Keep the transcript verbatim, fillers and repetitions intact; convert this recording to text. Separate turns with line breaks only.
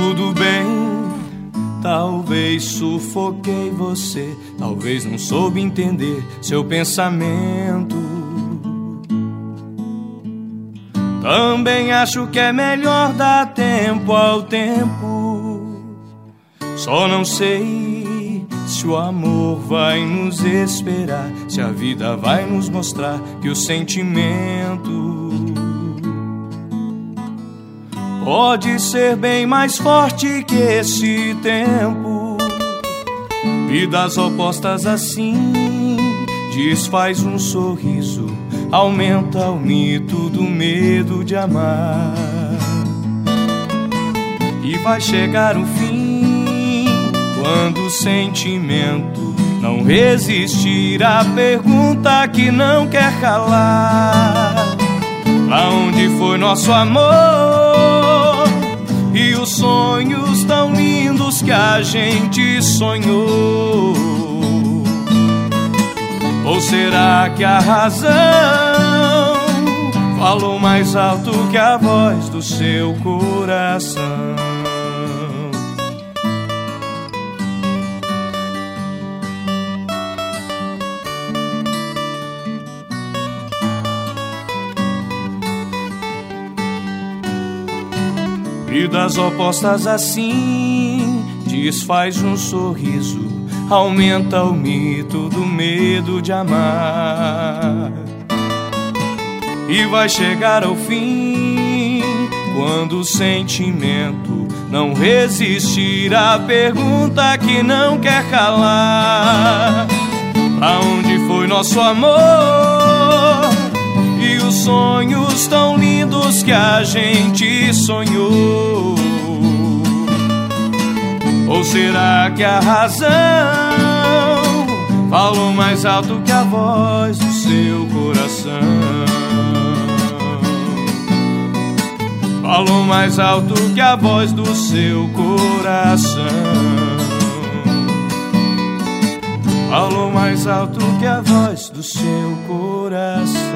tudo bem. Talvez sufoquei você, talvez não soube entender seu pensamento. Também acho que é melhor dar tempo ao tempo. Só não sei se o amor vai nos esperar, se a vida vai nos mostrar que o sentimento pode ser bem mais forte que esse tempo. Vidas opostas assim desfaz um sorriso, aumenta o mito do medo de amar. E vai chegar o fim, quando o sentimento não resistir à pergunta que não quer calar. Pra onde foi nosso amor e os sonhos tão lindos que a gente sonhou? Ou será que a razão falou mais alto que a voz do seu coração? Vidas opostas assim desfaz um sorriso, aumenta o mito do medo de amar. E vai chegar ao fim, quando o sentimento não resistir à pergunta que não quer calar. Pra onde foi nosso amor e os sonhos tão lindos que a gente sonhou? Ou será que a razão falou mais alto que a voz do seu coração? Falou mais alto que a voz do seu coração. Falou mais alto que a voz do seu coração.